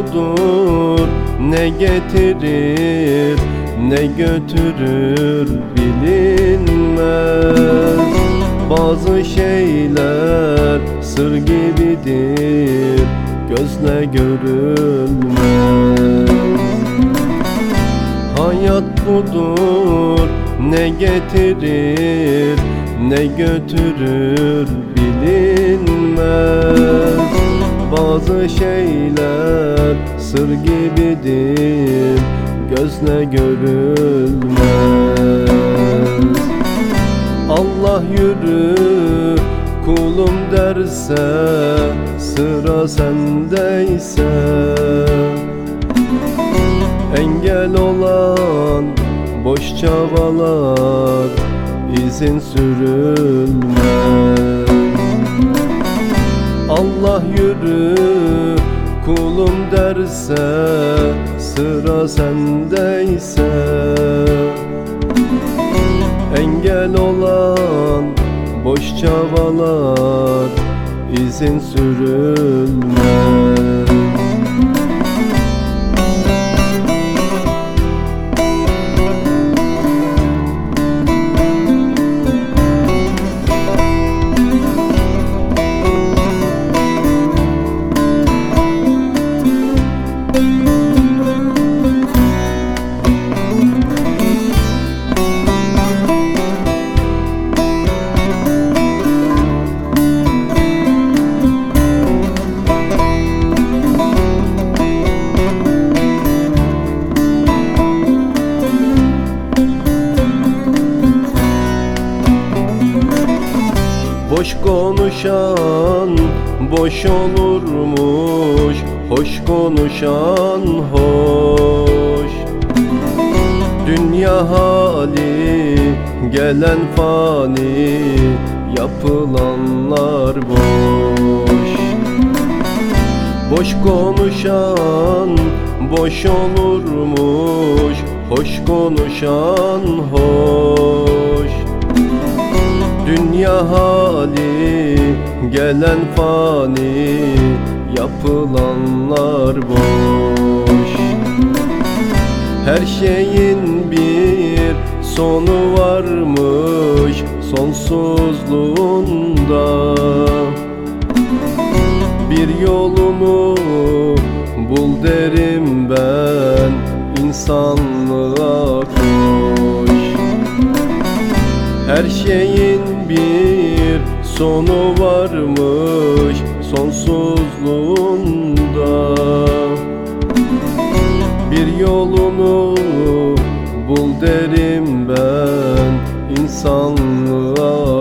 budur, ne getirir ne götürür bilinmez. Bazı şeyler sır gibidir, gözle görülmez. Hayat budur, ne getirir ne götürür bilinmez. Bazı şeyler sır gibidir, gözle görülmez. Allah yürü kulum derse, sıra sendeyse, engel olan boş çabalar izin sürülmez. Allah yürü kulum derse, sıra sendeyse, engel olan boş çabalar izin sürülmez. Boş konuşan boş olurmuş, hoş konuşan hoş. Dünya hali gelen fani, yapılanlar boş. Boş konuşan boş olurmuş, hoş konuşan hoş. Dünya hali gelen fani, yapılanlar boş. Her şeyin bir sonu varmış sonsuzluğunda. Bir yolunu bul derim ben, insanlığa koş. Her şeyin bir sonu varmış sonsuzluğunda. Bir yolunu bul derim ben, insanlığa